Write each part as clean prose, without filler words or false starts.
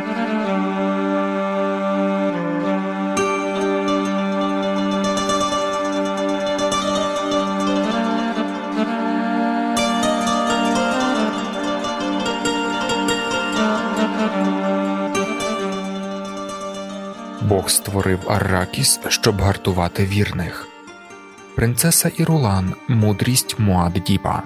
Бог створив Арракіс, щоб гартувати вірних. Принцеса Ірулан – мудрість Муад'Діба.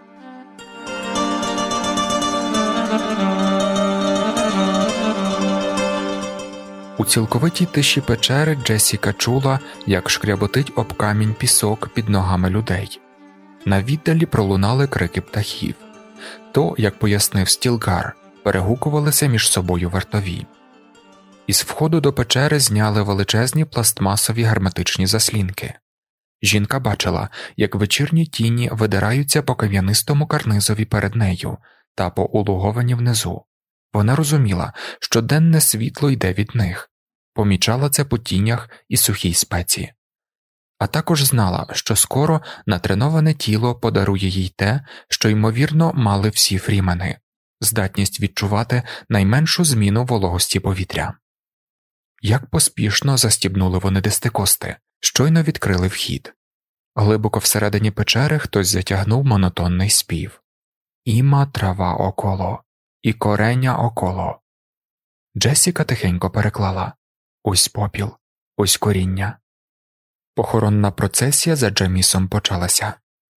У цілковитій тиші печери Джесіка чула, як шкряботить об камінь пісок під ногами людей. На віддалі пролунали крики птахів. То, як пояснив Стілгар, перегукувалися між собою вартові. Із входу до печери зняли величезні пластмасові герметичні заслінки. Жінка бачила, як вечірні тіні видираються по кам'янистому карнизові перед нею та по улуговані внизу. Вона розуміла, що денне світло йде від них, помічала це по тінях і сухій спеці. А також знала, що скоро натреноване тіло подарує їй те, що, ймовірно, мали всі фрімени – здатність відчувати найменшу зміну вологості повітря. Як поспішно застібнули вони десятикости, щойно відкрили вхід. Глибоко всередині печери хтось затягнув монотонний спів. «Іма трава около, і кореня около». Джесіка тихенько переклала «Ось попіл, ось коріння». Похоронна процесія за Джамісом почалася.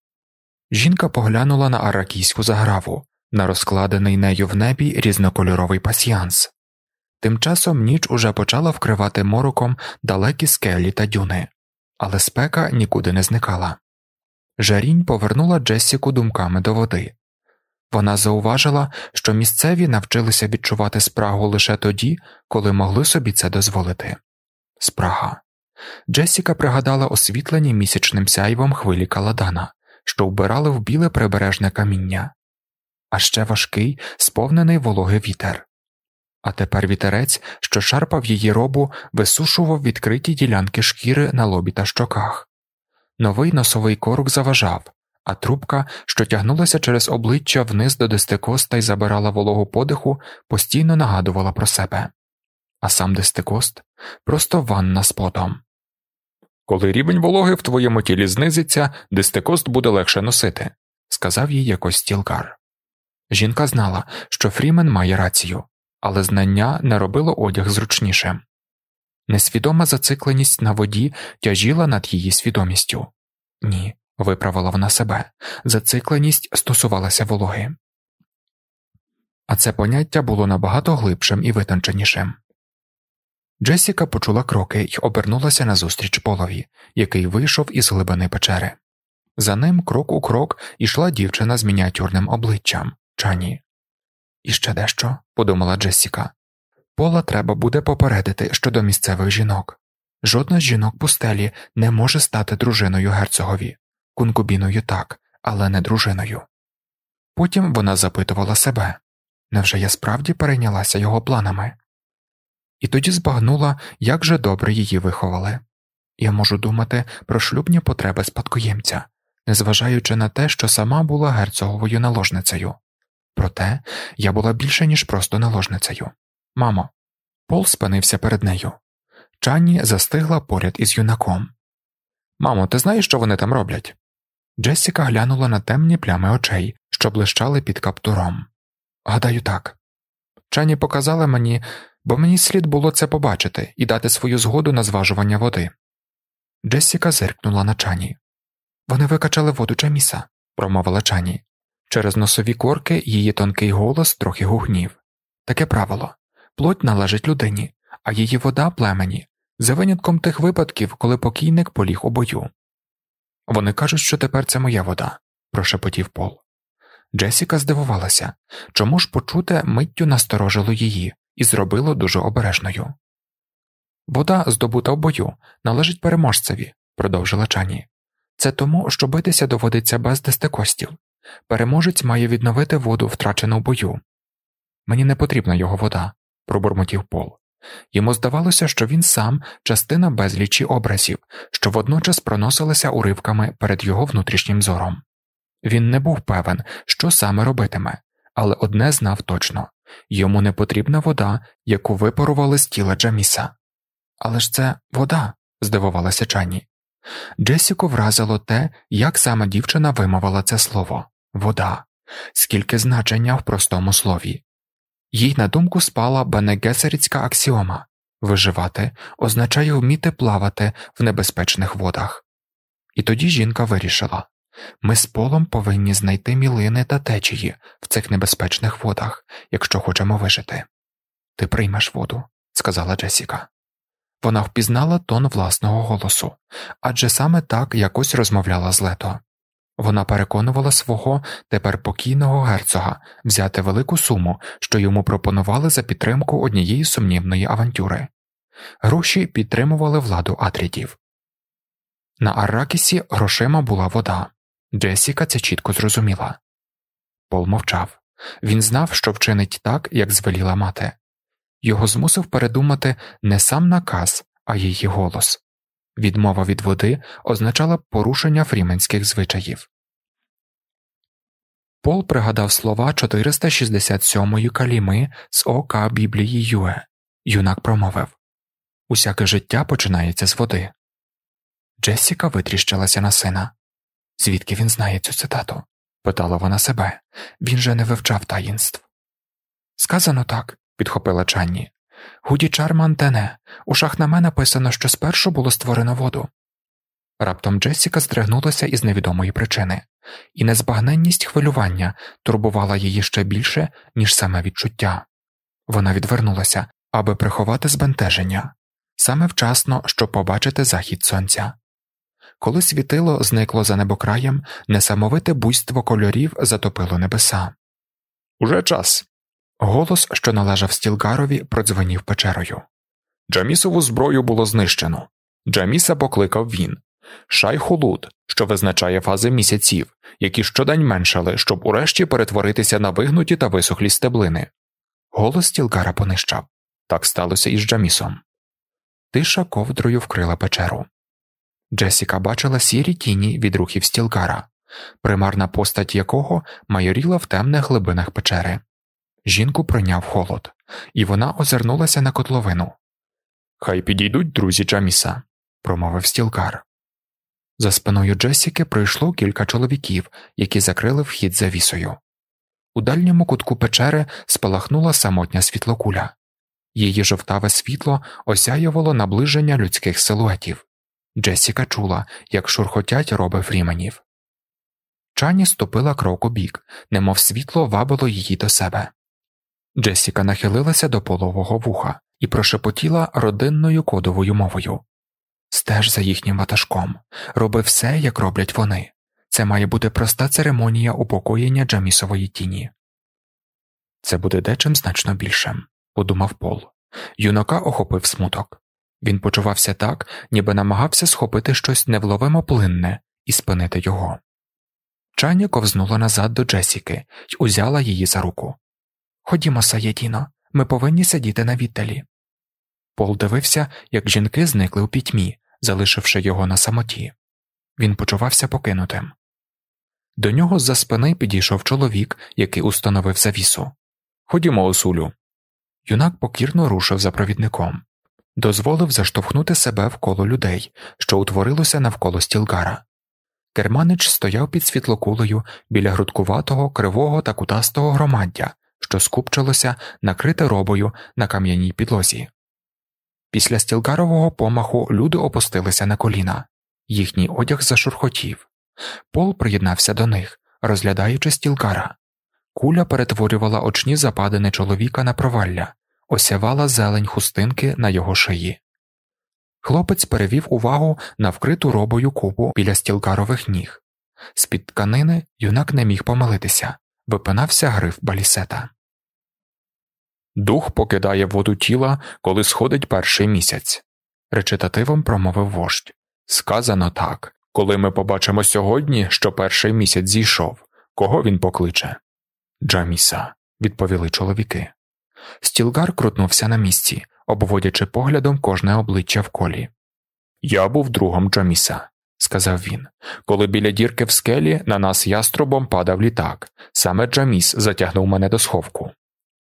Жінка поглянула на аракійську заграву, на розкладений нею в небі різнокольоровий пасьянс. Тим часом ніч уже почала вкривати мороком далекі скелі та дюни, але спека нікуди не зникала. Жарінь повернула Джесіку думками до води. Вона зауважила, що місцеві навчилися відчувати спрагу лише тоді, коли могли собі це дозволити. Спрага. Джесіка пригадала освітлені місячним сяйвом хвилі Каладана, що вбирали в біле прибережне каміння. А ще важкий, сповнений вологи вітер. А тепер вітерець, що шарпав її робу, висушував відкриті ділянки шкіри на лобі та щоках. Новий носовий корок заважав, а трубка, що тягнулася через обличчя вниз до десятикоста й забирала вологу подиху, постійно нагадувала про себе. А сам десятикост – просто ванна з потом. «Коли рівень вологи в твоєму тілі знизиться, десятикост буде легше носити», – сказав їй якось Стілгар. Жінка знала, що Фрімен має рацію, але знання не робило одяг зручнішим. Несвідома зацикленість на воді тяжіла над її свідомістю. Ні, виправила вона себе, зацикленість стосувалася вологи. А це поняття було набагато глибшим і витонченішим. Джесіка почула кроки й обернулася назустріч Полові, який вийшов із глибини печери. За ним крок у крок ішла дівчина з мініатюрним обличчям – Чані. «І ще дещо», – подумала Джесіка. «Пола треба буде попередити щодо місцевих жінок. Жодна з жінок пустелі не може стати дружиною герцогові. Кункубіною так, але не дружиною». Потім вона запитувала себе, невже я справді перейнялася його планами? І тоді збагнула, як же добре її виховали. Я можу думати про шлюбні потреби спадкоємця, незважаючи на те, що сама була герцоговою наложницею. Проте я була більше, ніж просто наложницею. «Мамо». Пол спинився перед нею. Чанні застигла поряд із юнаком. «Мамо, ти знаєш, що вони там роблять?» Джесіка глянула на темні плями очей, що блищали під каптуром. «Гадаю, так. Чанні показала мені, бо мені слід було це побачити і дати свою згоду на зважування води». Джесіка зиркнула на Чанні. «Вони викачали воду Джаміса», – промовила Чанні. Через носові корки її тонкий голос трохи гугнів. «Таке правило. Плоть належить людині, а її вода – племені, за винятком тих випадків, коли покійник поліг у бою». «Вони кажуть, що тепер це моя вода», – прошепотів Пол. Джесіка здивувалася, чому ж почуте миттю насторожило її і зробило дуже обережною. «Вода, здобута в бою, належить переможцеві», – продовжила Чанні. «Це тому, що битися доводиться без десятикостів. Переможець має відновити воду, втрачену в бою». «Мені не потрібна його вода», – пробурмотів Пол. Йому здавалося, що він сам – частина безлічі образів, що водночас проносилися уривками перед його внутрішнім зором. Він не був певен, що саме робитиме, але одне знав точно Йому не потрібна вода, яку випарували з тіла Джаміса. «Але ж це вода», – здивувалася Чанні. Джесіку вразило те, як саме дівчина вимовила це слово – «вода». Скільки значення в простому слові. Їй на думку спала бенегесерітська аксіома – виживати означає вміти плавати в небезпечних водах. І тоді жінка вирішила – ми з Полом повинні знайти мілини та течії в цих небезпечних водах, якщо хочемо вижити. «Ти приймеш воду», – сказала Джесіка. Вона впізнала тон власного голосу, адже саме так якось розмовляла з Лето. Вона переконувала свого тепер покійного герцога взяти велику суму, що йому пропонували за підтримку однієї сумнівної авантюри. Гроші підтримували владу Атрідів. На Арракісі грошима була вода. Джесіка це чітко зрозуміла. Пол мовчав. Він знав, що вчинить так, як звеліла мати. Його змусив передумати не сам наказ, а її голос. Відмова від води означала порушення фріменських звичаїв. Пол пригадав слова 467-ї каліми з ОК Біблії Юе. Юнак промовив: «Усяке життя починається з води». Джесіка витріщилася на сина. «Звідки він знає цю цитату?» – питала вона себе. «Він же не вивчав таїнств». «Сказано так», – підхопила Чанні. «Гуді Чарман Тене, у Шахнаме написано, що спершу було створено воду». Раптом Джесіка здригнулася із невідомої причини, і незбагненність хвилювання турбувала її ще більше, ніж саме відчуття. Вона відвернулася, аби приховати збентеження, саме вчасно, щоб побачити захід сонця. Коли світило зникло за небокраєм, несамовите буйство кольорів затопило небеса. «Уже час!» Голос, що належав Стілгарові, продзвенів печерою. «Джамісову зброю було знищено. Джаміса покликав він. Шай-Холуд, що визначає фази місяців, які щодень меншали, щоб урешті перетворитися на вигнуті та висохлі стеблини». Голос Стілгара понищав. Так сталося і з Джамісом. Тиша ковдрою вкрила печеру. Джесіка бачила сірі тіні від рухів Стілгара, примарна постать якого майоріла в темних глибинах печери. Жінку пройняв холод, і вона озирнулася на котловину. «Хай підійдуть друзі Джаміса», – промовив Стілгар. За спиною Джесіки пройшло кілька чоловіків, які закрили вхід завісою. У дальньому кутку печери спалахнула самотня світлокуля. Її жовтаве світло осяювало наближення людських силуетів. Джесіка чула, як шурхотять роби фріменів. Чанні ступила крок убік, немов світло вабило її до себе. Джесіка нахилилася до Полового вуха і прошепотіла родинною кодовою мовою. «Стеж за їхнім ватажком. Роби все, як роблять вони. Це має бути проста церемонія упокоєння Джамісової тіні». «Це буде дечим значно більшим», – подумав Пол. Юнака охопив смуток. Він почувався так, ніби намагався схопити щось невловимо плинне і спинити його. Чанні ковзнула назад до Джесіки й узяла її за руку. «Ходімо, Саєдіно, ми повинні сидіти на віддалі». Пол дивився, як жінки зникли у пітьмі, залишивши його на самоті. Він почувався покинутим. До нього з-за спини підійшов чоловік, який установив завісу. «Ходімо, Осулю». Юнак покірно рушив за провідником. Дозволив заштовхнути себе в коло людей, що утворилося навколо Стілгара. Керманич стояв під світлокулею біля грудкуватого, кривого та кутастого громаддя, що скупчилося, накрите робою на кам'яній підлозі. Після Стілгарового помаху люди опустилися на коліна. Їхній одяг зашурхотів. Пол приєднався до них, розглядаючи Стілгара. Куля перетворювала очні западини чоловіка на провалля, осявала зелень хустинки на його шиї. Хлопець перевів увагу на вкриту робою купу біля Стілгарових ніг. З-під тканини юнак не міг помилитися, випинався гриф балісета. «Дух покидає воду тіла, коли сходить перший місяць», – речитативом промовив вождь. «Сказано так, коли ми побачимо сьогодні, що перший місяць зійшов, кого він покличе?» «Джаміса», – відповіли чоловіки. Стілгар крутнувся на місці, обводячи поглядом кожне обличчя в колі. «Я був другом Джаміса», – сказав він. «Коли біля дірки в скелі на нас яструбом падав літак, саме Джаміс затягнув мене до сховку».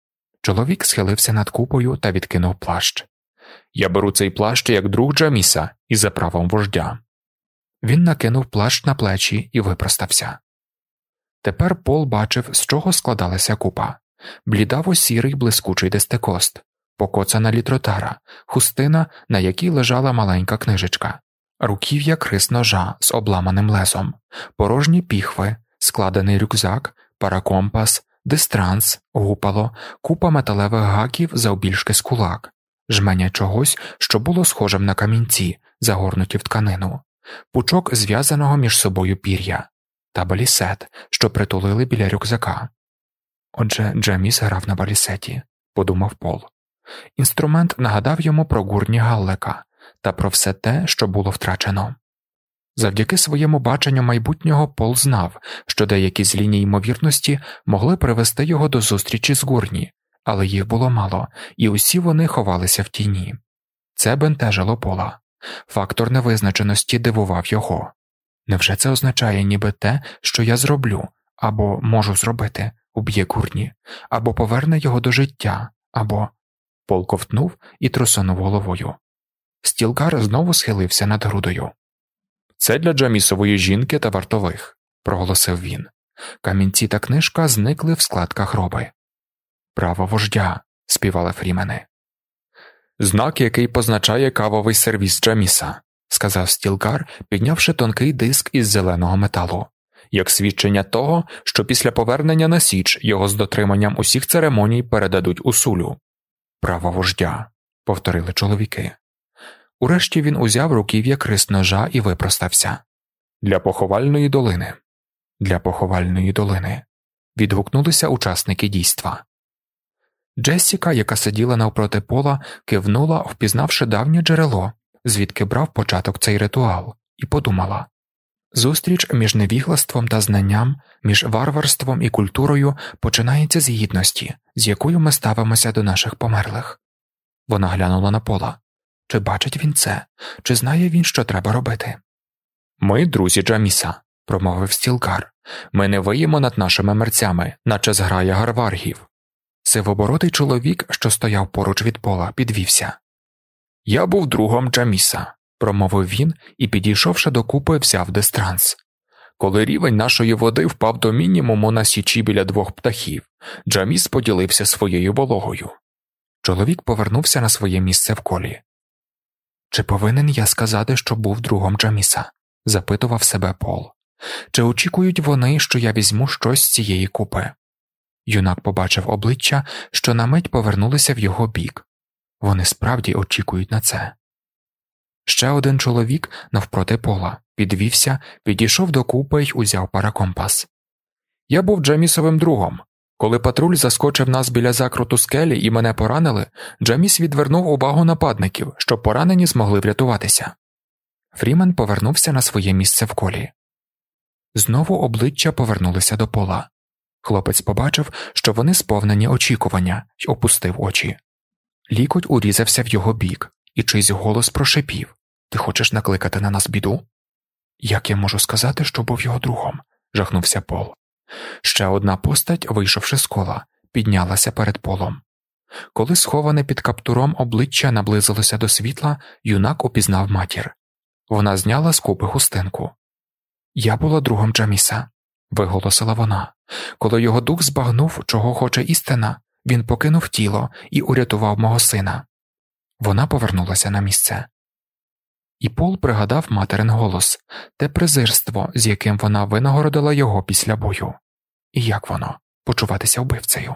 Чоловік схилився над купою та відкинув плащ. «Я беру цей плащ як друг Джаміса і за правом вождя». Він накинув плащ на плечі і випростався. Тепер Пол бачив, з чого складалася купа. Блідаво-сірий блискучий десятикост, покоцана літротара, хустина, на якій лежала маленька книжечка, руків'я крис-ножа з обламаним лезом, порожні піхви, складений рюкзак, паракомпас, дистранс, гупало, купа металевих гаків завбільшки з кулак, жменя чогось, що було схожим на камінці, загорнуті в тканину, пучок зв'язаного між собою пір'я та балісет, що притулили біля рюкзака. Отже, Джаміс грав на балісеті, подумав Пол. Інструмент нагадав йому про гурні Галлека та про все те, що було втрачено. Завдяки своєму баченню майбутнього Пол знав, що деякі з ліній ймовірності могли привести його до зустрічі з Гурні, але їх було мало, і усі вони ховалися в тіні. Це бентежило Пола. Фактор невизначеності дивував його. Невже це означає ніби те, що я зроблю, або можу зробити, уб'є Гурні, або поверне його до життя, або… Пол ковтнув і трусонув головою. Стілгар знову схилився над грудою. «Це для Джамісової жінки та вартових», – проголосив він. Камінці та книжка зникли в складках роби. «Право вождя», – співали фрімени. «Знак, який позначає кавовий сервіз Джаміса», – сказав Стілгар, піднявши тонкий диск із зеленого металу, як свідчення того, що після повернення на Січ його з дотриманням усіх церемоній передадуть у Сулю. «Право вождя», – повторили чоловіки. Урешті він узяв руків'я крис-ножа і випростався. «Для поховальної долини». «Для поховальної долини», – відгукнулися учасники дійства. Джессіка, яка сиділа навпроти Пола, кивнула, впізнавши давнє джерело, звідки брав початок цей ритуал, і подумала. Зустріч між невіглаством та знанням, між варварством і культурою починається з гідності, з якою ми ставимося до наших померлих. Вона глянула на Пола. Чи бачить він це? Чи знає він, що треба робити? «Ми друзі Джаміса», – промовив Стілгар. «Ми не виємо над нашими мерцями, наче зграя гарваргів». Сивобородий чоловік, що стояв поруч від Пола, підвівся. «Я був другом Джаміса», – промовив він і, підійшовши до купи, взяв дистранс. «Коли рівень нашої води впав до мінімуму на Січі біля 2 птахів, Джаміс поділився своєю вологою». Чоловік повернувся на своє місце в колі. «Чи повинен я сказати, що був другом Джаміса?» – запитував себе Пол. «Чи очікують вони, що я візьму щось з цієї купи?» Юнак побачив обличчя, що на мить повернулися в його бік. Вони справді очікують на це. Ще один чоловік навпроти Пола підвівся, підійшов до купи й узяв паракомпас. «Я був Джамісовим другом. Коли патруль заскочив нас біля закруту скелі і мене поранили, Джаміс відвернув увагу нападників, щоб поранені змогли врятуватися». Фрімен повернувся на своє місце в колі. Знову обличчя повернулися до Пола. Хлопець побачив, що вони сповнені очікування, й опустив очі. Лікоть урізався в його бік, і чийсь голос прошипів: «Ти хочеш накликати на нас біду?» «Як я можу сказати, що був його другом?» – жахнувся Пол. Ще одна постать, вийшовши з кола, піднялася перед Полом. Коли сховане під каптуром обличчя наблизилося до світла, юнак упізнав матір. Вона зняла з купи хустинку. «Я була другом Джаміса», – виголосила вона. «Коли його дух збагнув, чого хоче істина, він покинув тіло і урятував мого сина». Вона повернулася на місце. І Пол пригадав материн голос, те презирство, з яким вона винагородила його після бою. І як воно – почуватися вбивцею?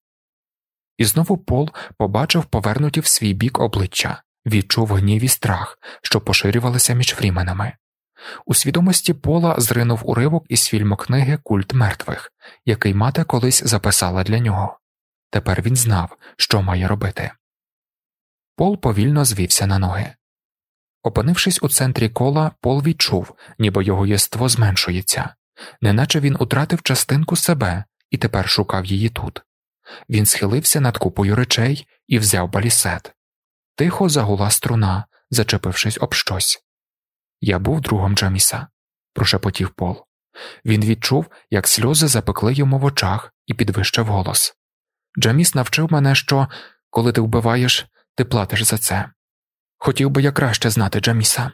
І знову Пол побачив повернуті в свій бік обличчя, відчув гнів і страх, що поширювалися між фріменами. У свідомості Пола зринув уривок із фільмокниги «Культ мертвих», який мати колись записала для нього. Тепер він знав, що має робити. Пол повільно звівся на ноги. Опинившись у центрі кола, Пол відчув, ніби його єство зменшується, неначе він утратив частинку себе і тепер шукав її тут. Він схилився над купою речей і взяв балісет. Тихо загула струна, зачепившись об щось. «Я був другом Джаміса», – прошепотів Пол. Він відчув, як сльози запекли йому в очах, і підвищив голос. Джаміс навчив мене, що, коли ти вбиваєш, ти платиш за це. Хотів би я краще знати Джаміса.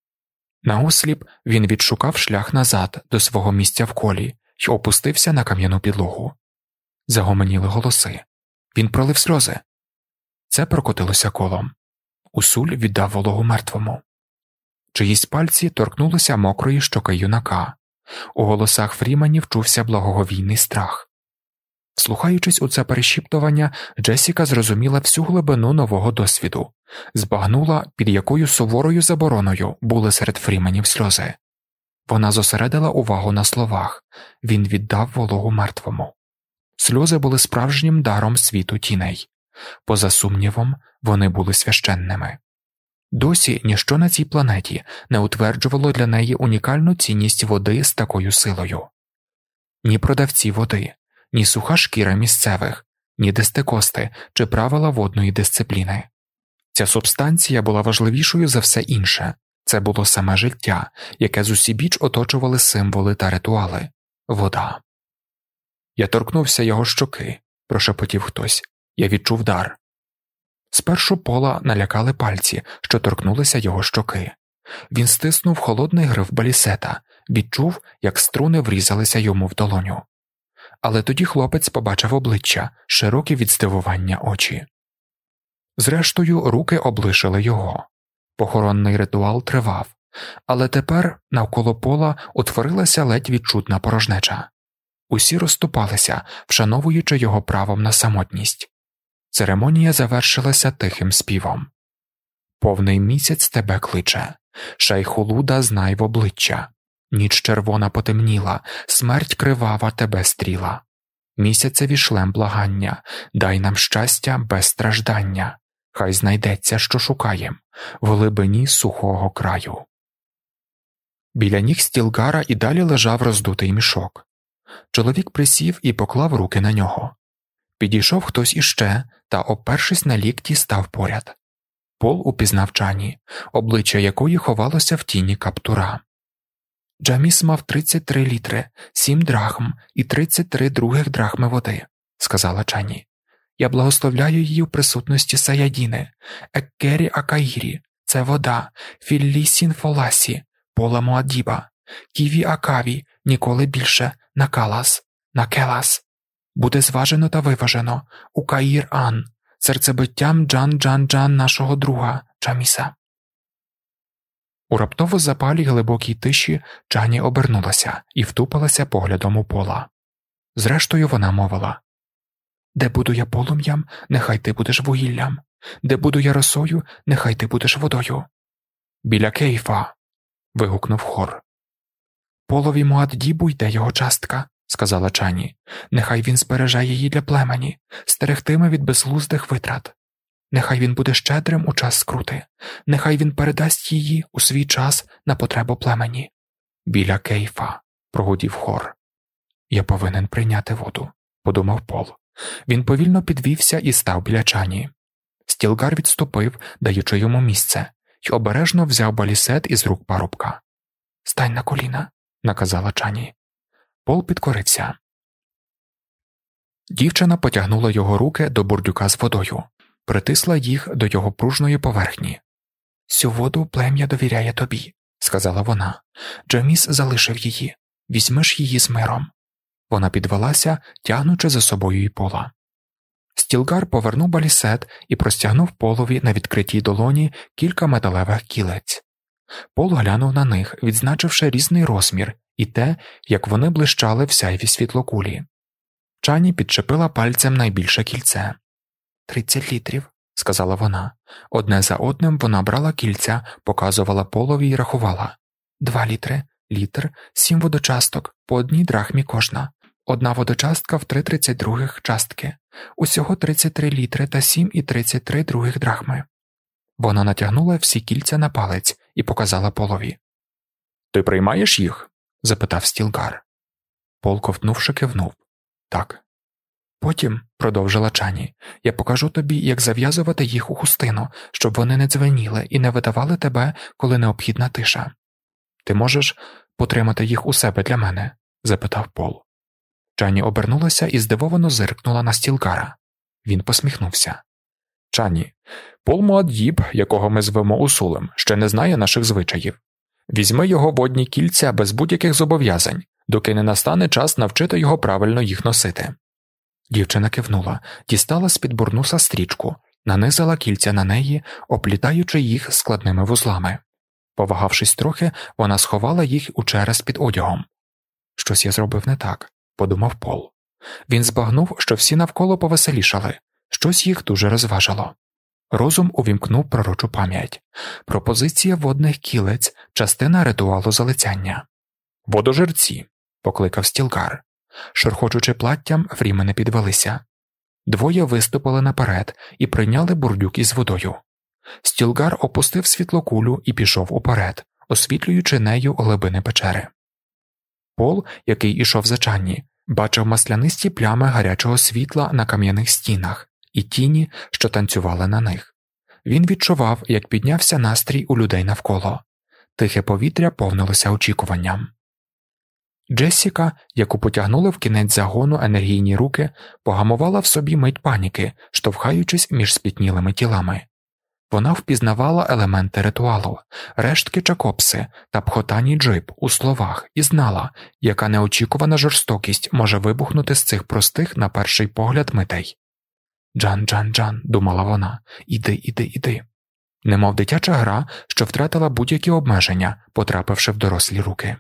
Наосліп він відшукав шлях назад до свого місця в колі й опустився на кам'яну підлогу. Загомоніли голоси. Він пролив сльози. Це прокотилося колом. Усуль віддав вологу мертвому. Чиїсь пальці торкнулися мокрої щоки юнака. У голосах Фріменів чувся благоговійний страх. Вслухаючись у це перешіптування, Джесіка зрозуміла всю глибину нового досвіду, збагнула, під якою суворою забороною були серед Фріменів сльози. Вона зосередила увагу на словах «Він віддав вологу мертвому». Сльози були справжнім даром світу тіней. Поза сумнівом, вони були священними. Досі ніщо на цій планеті не утверджувало для неї унікальну цінність води з такою силою. Ні продавці води, ні суха шкіра місцевих, ні дестекости чи правила водної дисципліни. Ця субстанція була важливішою за все інше. Це було саме життя, яке зусібіч оточували символи та ритуали – вода. «Я торкнувся його щоки», – прошепотів хтось. «Я відчув дар». Спершу Пола налякали пальці, що торкнулися його щоки. Він стиснув холодний гриф балісета, відчув, як струни врізалися йому в долоню. Але тоді хлопець побачив обличчя, широкі від здивування очі. Зрештою, руки облишили його. Похоронний ритуал тривав, але тепер навколо Пола утворилася ледь відчутна порожнеча. Усі розступалися, вшановуючи його правом на самотність. Церемонія завершилася тихим співом. «Повний місяць тебе кличе, Шайхулуда знай в обличчя. Ніч червона потемніла, смерть кривава тебе стріла. Місяцеві шлем благання, дай нам щастя без страждання. Хай знайдеться, що шукаєм, в глибині сухого краю». Біля ніг Стілгара і далі лежав роздутий мішок. Чоловік присів і поклав руки на нього. Підійшов хтось іще та, опершись на лікті, став поряд. Пол упізнав Чані, обличчя якої ховалося в тіні каптура. «Джаміс мав 33 літри, 7 драхм і 33 других драхми води», – сказала Чані. «Я благословляю її в присутності Саядіни, Еккері Акаїрі, це вода, Філлі Сінфоласі, Пола Муаддіба, Ківі Акаві, ніколи більше Накалас, Накелас. Буде зважено та виважено, у Каїр-Ан, серцебиттям Джан-Джан-Джан нашого друга, Джаміса». У раптово запалій глибокій тиші Чані обернулася і втупилася поглядом у Пола. Зрештою вона мовила: «Де буду я полум'ям, нехай ти будеш вугіллям, де буду я росою, нехай ти будеш водою». «Біля Кейфа!» – вигукнув хор. «Полові Муаддібу йде його частка», – сказала Чані. «Нехай він збереже її для племені, стерегтиме від безглуздих витрат. Нехай він буде щедрим у час скрути, нехай він передасть її у свій час на потребу племені». «Біля Кейфа», – прогудів хор. «Я повинен прийняти воду», – подумав Пол. Він повільно підвівся і став біля Чані. Стілгар відступив, даючи йому місце, й обережно взяв балісет із рук парубка. «Стань на коліна», – наказала Чані. Пол підкорився. Дівчина потягнула його руки до бурдюка з водою, притисла їх до його пружної поверхні. «Сю воду плем'я довіряє тобі», – сказала вона. «Джаміс залишив її. Візьмеш її з миром». Вона підвелася, тягнучи за собою і Пола. Стілгар повернув балісет і простягнув Полові на відкритій долоні кілька металевих кілець. Пол глянув на них, відзначивши різний розмір і те, як вони блищали в сяйві світлокулі. Чані підчепила пальцем найбільше кільце. 30 літрів, сказала вона. Одне за одним вона брала кільця, показувала Полові і рахувала. 2 літри, літр, 7 водочасток, по 1 драхмі кожна. 1 водочастка в 3/32 частки. Усього 33 літри та 7,33 других драхми. Вона натягнула всі кільця на палець і показала Полові. «Ти приймаєш їх?» – запитав Стілгар. Пол, ковтнувши, кивнув. «Так». «Потім», – продовжила Чані, – «я покажу тобі, як зав'язувати їх у хустину, щоб вони не дзвеніли і не видавали тебе, коли необхідна тиша». «Ти можеш потримати їх у себе для мене?» – запитав Пол. Чані обернулася і здивовано зиркнула на Стілгара. Він посміхнувся. «Чані, Пол Муад'Діб, якого ми звемо Усулем, ще не знає наших звичаїв. Візьми його водні кільця без будь-яких зобов'язань, доки не настане час навчити його правильно їх носити». Дівчина кивнула, дістала з-під бурнуса стрічку, нанизала кільця на неї, оплітаючи їх складними вузлами. Повагавшись трохи, вона сховала їх у через під одягом. «Щось я зробив не так», – подумав Пол. Він збагнув, що всі навколо повеселішали, щось їх дуже розважило. Розум увімкнув пророчу пам'ять. Пропозиція водних кілець – частина ритуалу залицяння. «Водожерці», – покликав Стілгар. Шурхочучи платтям, фрімени підвелися. Двоє виступили наперед і прийняли бурдюк із водою. Стілгар опустив світлокулю і пішов уперед, освітлюючи нею глибини печери. Пол, який ішов за Чанні, бачив маслянисті плями гарячого світла на кам'яних стінах і тіні, що танцювали на них. Він відчував, як піднявся настрій у людей навколо. Тихе повітря повнилося очікуванням. Джессіка, яку потягнули в кінець загону енергійні руки, погамувала в собі мить паніки, штовхаючись між спітнілими тілами. Вона впізнавала елементи ритуалу, рештки чакопси та пхотані джип у словах і знала, яка неочікувана жорстокість може вибухнути з цих простих на перший погляд митей. «Джан, Джан, Джан», – думала вона, – «іди, іди, іди». Немов дитяча гра, що втратила будь-які обмеження, потрапивши в дорослі руки.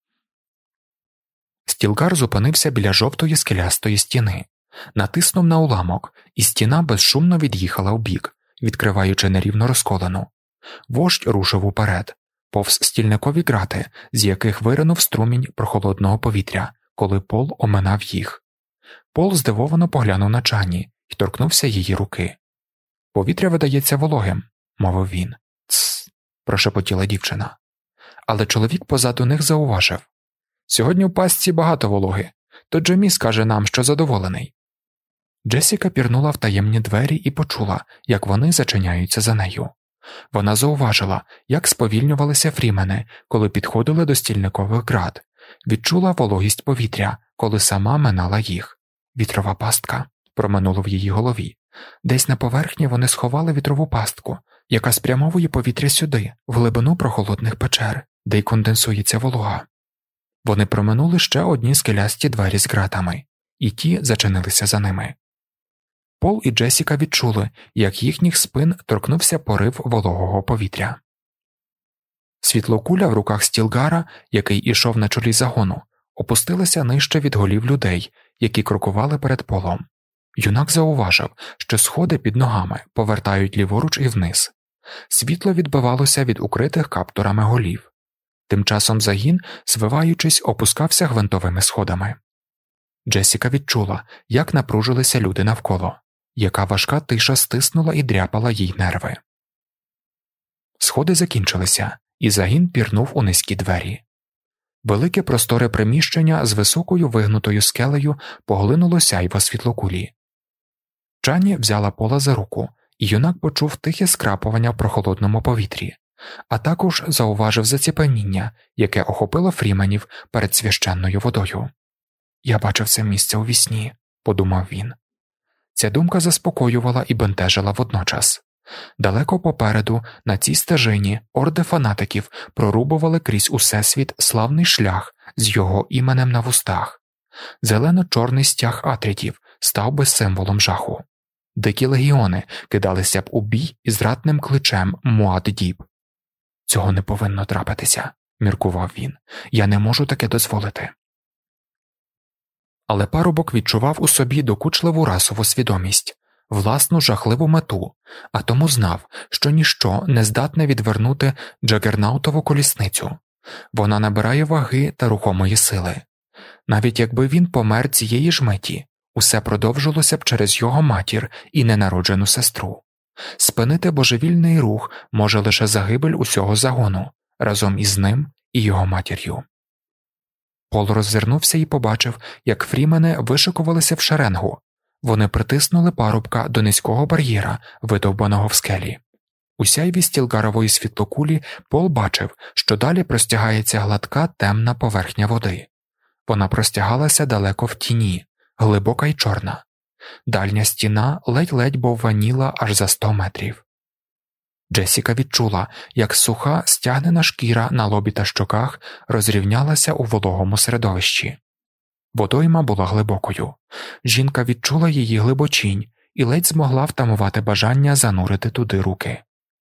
Стілгар зупинився біля жовтої скелястої стіни, натиснув на уламок, і стіна безшумно від'їхала вбік, відкриваючи нерівно розколену. Вождь рушив уперед, повз стільникові грати, з яких виринув струмінь прохолодного повітря, коли Пол оминав їх. Пол здивовано поглянув на Чані і торкнувся її руки. «Повітря видається вологим», – мовив він. «Тсс», – прошепотіла дівчина. Але чоловік позаду них зауважив. «Сьогодні в пастці багато вологи, то Джемі скаже нам, що задоволений». Джесіка пірнула в таємні двері і почула, як вони зачиняються за нею. Вона зауважила, як сповільнювалися фрімени, коли підходили до стільникових град, відчула вологість повітря, коли сама минала їх. «Вітрова пастка», – проминуло в її голові. Десь на поверхні вони сховали вітрову пастку, яка спрямовує повітря сюди, в глибину прохолодних печер, де й конденсується волога. Вони проминули ще одні скелясті двері з ґратами, і ті зачинилися за ними. Пол і Джесіка відчули, як їхніх спин торкнувся порив вологого повітря. Світлокуля в руках Стілгара, який ішов на чолі загону, опустилася нижче від голів людей, які крокували перед Полом. Юнак зауважив, що сходи під ногами повертають ліворуч і вниз. Світло відбивалося від укритих каптурами голів. Тим часом загін, звиваючись, опускався гвинтовими сходами. Джесіка відчула, як напружилися люди навколо, яка важка тиша стиснула і дряпала їй нерви. Сходи закінчилися, і загін пірнув у низькі двері. Велике просторе приміщення з високою вигнутою скелею поглинуло сяйво світлокулі. Чані взяла Пола за руку, і юнак почув тихе скрапування в прохолодному повітрі, а також зауважив заціпеніння, яке охопило фріменів перед священною водою. «Я бачив це місце у вісні», – подумав він. Ця думка заспокоювала і бентежила водночас. Далеко попереду, на цій стежині, орди фанатиків прорубували крізь усесвіт славний шлях з його іменем на вустах. Зелено-чорний стяг атрідів став би символом жаху. Дикі легіони кидалися б у бій із ратним кличем Муад'Діб. «Цього не повинно трапитися», – міркував він. «Я не можу таке дозволити». Але парубок відчував у собі докучливу расову свідомість, власну жахливу мету, а тому знав, що ніщо не здатне відвернути Джагернаутову колісницю. Вона набирає ваги та рухомої сили. Навіть якби він помер цієї ж миті, усе продовжилося б через його матір і ненароджену сестру. Спинити божевільний рух може лише загибель усього загону, разом із ним і його матір'ю. Пол роззирнувся і побачив, як фрімени вишикувалися в шеренгу. Вони притиснули парубка до низького бар'єра, видовбаного в скелі. У сяйві стілгарової світлокулі Пол бачив, що далі простягається гладка темна поверхня води. Вона простягалася далеко в тіні, глибока й чорна. Дальня стіна ледь-ледь бовваніла аж за 100 метрів. Джесіка відчула, як суха, стягнена шкіра на лобі та щоках розрівнялася у вологому середовищі. Водойма була глибокою. Жінка відчула її глибочінь і ледь змогла втамувати бажання занурити туди руки.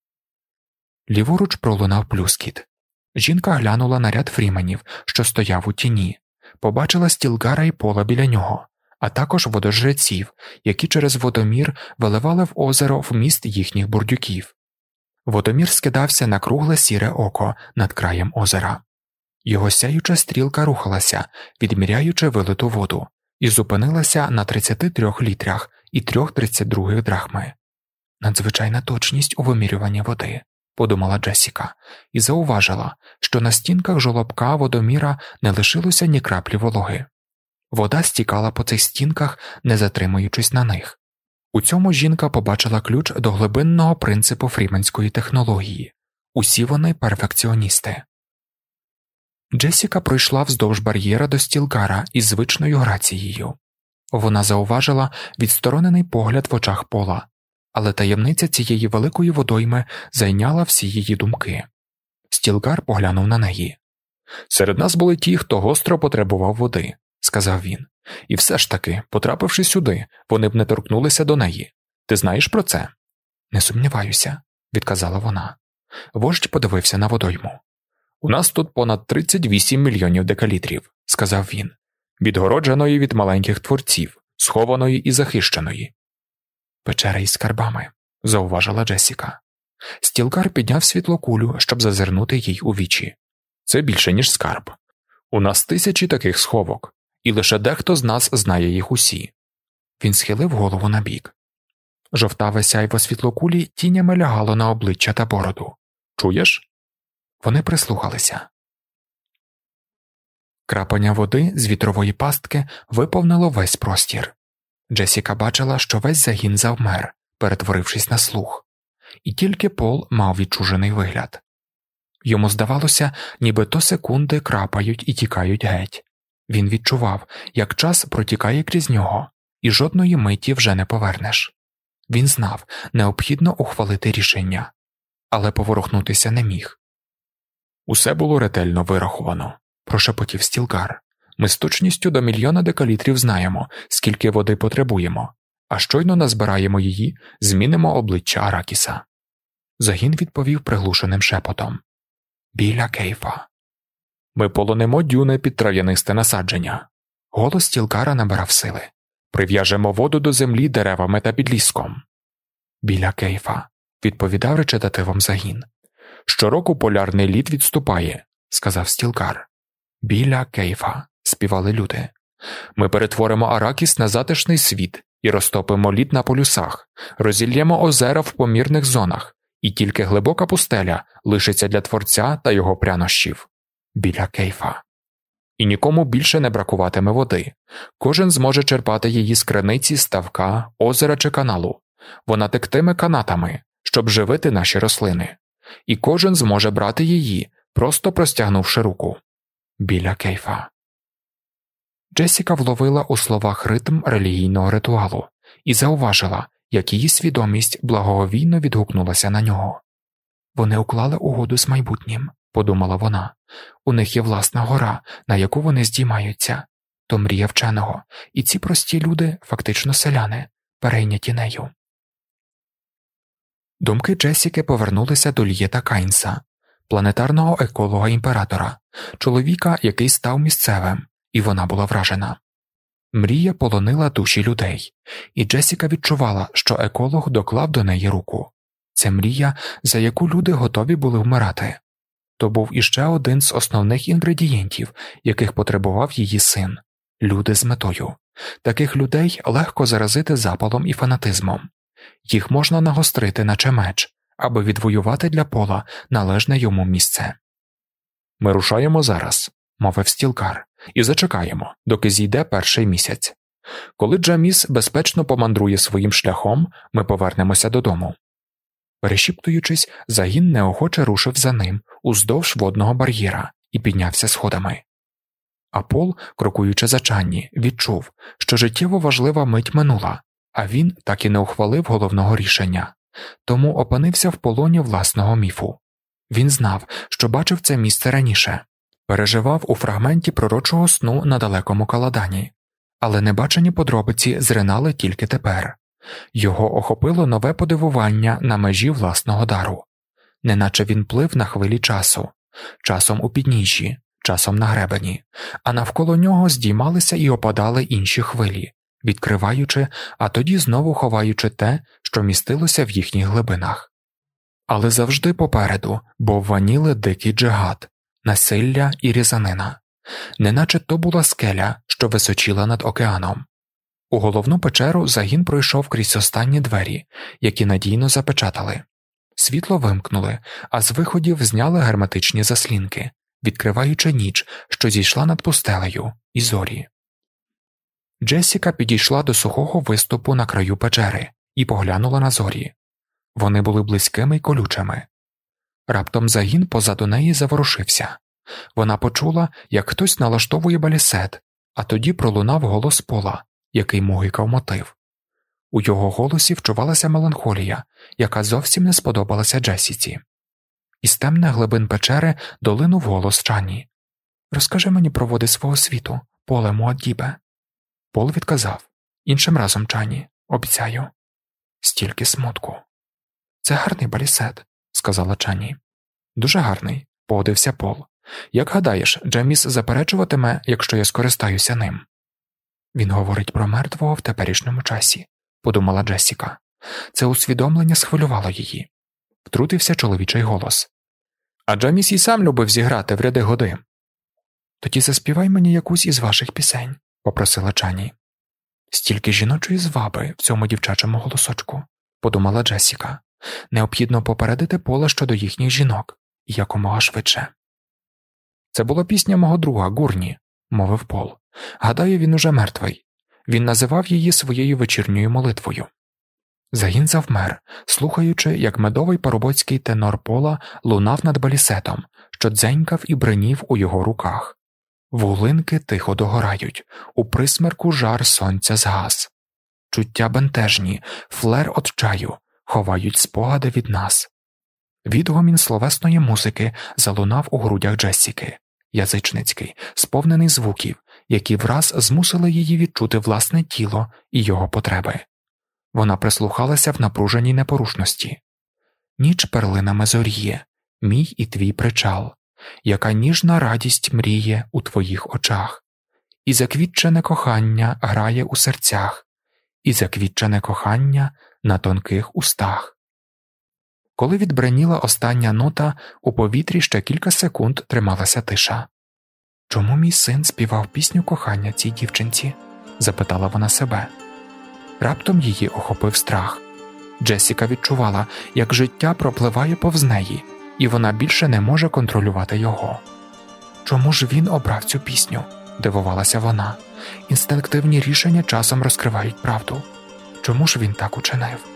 Ліворуч пролунав плюскіт. Жінка глянула на ряд фріменів, що стояв у тіні, побачила Стілгара і Пола біля нього, а також водожреців, які через водомір виливали в озеро вміст їхніх бурдюків. Водомір скидався на кругле сіре око над краєм озера. Його сяюча стрілка рухалася, відміряючи вилиту воду, і зупинилася на 33 літрах і 3,32 драхми. Надзвичайна точність у вимірюванні води, подумала Джесіка, і зауважила, що на стінках жолобка водоміра не лишилося ні краплі вологи. Вода стікала по цих стінках, не затримуючись на них. У цьому жінка побачила ключ до глибинного принципу фріменської технології. Усі вони перфекціоністи. Джесіка пройшла вздовж бар'єра до Стілгара із звичною грацією. Вона зауважила відсторонений погляд в очах Пола, але таємниця цієї великої водойми зайняла всі її думки. Стілгар поглянув на неї. «Серед нас були ті, хто гостро потребував води», – сказав він. «І все ж таки, потрапивши сюди, вони б не торкнулися до неї. Ти знаєш про це?» «Не сумніваюся», – відказала вона. Вождь подивився на водойму. «У нас тут понад 38 мільйонів декалітрів», – сказав він, «відгородженої від маленьких творців, схованої і захищеної». «Печера із скарбами», – зауважила Джесіка. Стілгар підняв світлокулю, щоб зазирнути їй у вічі. «Це більше, ніж скарб. У нас тисячі таких сховок, і лише дехто з нас знає їх усі». Він схилив голову набік. Жовтаве сяйво світлокулі тінями лягало на обличчя та бороду. «Чуєш?» Вони прислухалися. Крапання води з вітрової пастки виповнило весь простір. Джесіка бачила, що весь загін завмер, перетворившись на слух. І тільки Пол мав відчужений вигляд. Йому здавалося, ніби то секунди крапають і тікають геть. Він відчував, як час протікає крізь нього, і жодної миті вже не повернеш. Він знав, необхідно ухвалити рішення, але поворухнутися не міг. «Усе було ретельно вираховано», – прошепотів Стілгар. «Ми з точністю до 1 мільйона декалітрів знаємо, скільки води потребуємо, а щойно назбираємо її, змінимо обличчя Аракіса». Загін відповів приглушеним шепотом. «Біля Кейфа». «Ми полонимо дюни під трав'янисте насадження». Голос Стілгара набирав сили. «Прив'яжемо воду до землі деревами та підліском». «Біля Кейфа», – відповідав речитативом загін. «Щороку полярний лід відступає», – сказав Стілгар. «Біля Кейфа», – співали люди. «Ми перетворимо Аракіс на затишний світ і розтопимо лід на полюсах, розіллємо озера в помірних зонах, і тільки глибока пустеля лишиться для Творця та його прянощів. Біля Кейфа. І нікому більше не бракуватиме води. Кожен зможе черпати її з криниці, ставка, озера чи каналу. Вона тектиме канатами, щоб живити наші рослини. І кожен зможе брати її, просто простягнувши руку. Біля Кейфа». Джесіка вловила у словах ритм релігійного ритуалу і зауважила, як її свідомість благоговійно відгукнулася на нього. «Вони уклали угоду з майбутнім», – подумала вона. «У них є власна гора, на яку вони здіймаються. То мрія вченого, і ці прості люди, фактично селяни, перейняті нею». Думки Джесіки повернулися до Лієта Кайнса, планетарного еколога-імператора, чоловіка, який став місцевим, і вона була вражена. Мрія полонила душі людей, і Джесіка відчувала, що еколог доклав до неї руку. Це мрія, за яку люди готові були вмирати. То був іще один з основних інгредієнтів, яких потребував її син – люди з метою. Таких людей легко заразити запалом і фанатизмом. Їх можна нагострити, наче меч, аби відвоювати для Пола належне йому місце. «Ми рушаємо зараз», – мовив Стілгар, – «і зачекаємо, доки зійде перший місяць. Коли Джаміс безпечно помандрує своїм шляхом, ми повернемося додому». Перешіптуючись, загін неохоче рушив за ним уздовж водного бар'єра і піднявся сходами. А Пол, крокуючи за Чанні, відчув, що життєво важлива мить минула, а він так і не ухвалив головного рішення, тому опинився в полоні власного міфу. Він знав, що бачив це місце раніше, переживав у фрагменті пророчого сну на далекому Каладані, але небачені подробиці зринали тільки тепер. Його охопило нове подивування на межі власного дару, неначе він плив на хвилі часу, часом у підніжжі, часом на гребені, а навколо нього здіймалися і опадали інші хвилі, відкриваючи, а тоді знову ховаючи те, що містилося в їхніх глибинах. Але завжди попереду бовваніли дикий джигат, насилля і різанина, неначе то була скеля, що височіла над океаном. У головну печеру загін пройшов крізь останні двері, які надійно запечатали. Світло вимкнули, а з виходів зняли герметичні заслінки, відкриваючи ніч, що зійшла над пустелею, і зорі. Джесіка підійшла до сухого виступу на краю печери і поглянула на зорі. Вони були близькими й колючими. Раптом загін позаду неї заворушився. Вона почула, як хтось налаштовує балісет, а тоді пролунав голос Пола, який мугикав мотив. У його голосі вчувалася меланхолія, яка зовсім не сподобалася Джесіці. Із темних глибин печери долинув голос Чані. «Розкажи мені про води свого світу, Поле Муаддібе». Пол відказав. «Іншим разом, Чані, обіцяю». Стільки смутку. «Це гарний балісет», – сказала Чані. «Дуже гарний», – погодився Пол. «Як гадаєш, Джеміс заперечуватиме, якщо я скористаюся ним?» «Він говорить про мертвого в теперішньому часі», – подумала Джесіка. Це усвідомлення схвилювало її. Втрутився чоловічий голос. «А Джеміс і сам любив зіграти в ряди годи». «Тоді заспівай мені якусь із ваших пісень», – попросила Чані. «Стільки жіночої зваби в цьому дівчачому голосочку», – подумала Джесіка. «Необхідно попередити Пола щодо їхніх жінок, і якомога швидше». «Це була пісня мого друга, Гурні», – мовив Пол. «Гадаю, він уже мертвий. Він називав її своєю вечірньою молитвою». Загін завмер, слухаючи, як медовий парубоцький тенор Пола лунав над балісетом, що дзенькав і бринів у його руках. Вуглинки тихо догорають, у присмерку жар сонця згас. Чуття бентежні, флер от чаю, ховають спогади від нас. Відгомін словесної музики залунав у грудях Джесіки, язичницький, сповнений звуків, які враз змусили її відчути власне тіло і його потреби. Вона прислухалася в напруженій непорушності. Ніч перлинами зоріє, мій і твій причал, яка ніжна радість мріє у твоїх очах, і заквітчене кохання грає у серцях, і заквітчене кохання на тонких устах. Коли відбреніла остання нота, у повітрі ще кілька секунд трималася тиша. «Чому мій син співав пісню кохання цій дівчинці?» – запитала вона себе. Раптом її охопив страх. Джесіка відчувала, як життя пропливає повз неї, і вона більше не може контролювати його. «Чому ж він обрав цю пісню?» – дивувалася вона. «Інстинктивні рішення часом розкривають правду. Чому ж він так учинив?»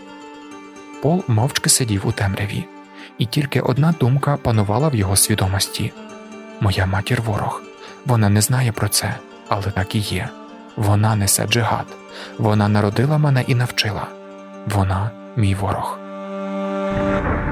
Пол мовчки сидів у темряві, і тільки одна думка панувала в його свідомості. «Моя матір – ворог. Вона не знає про це, але так і є. Вона несе джигад. Вона народила мене і навчила. Вона – мій ворог».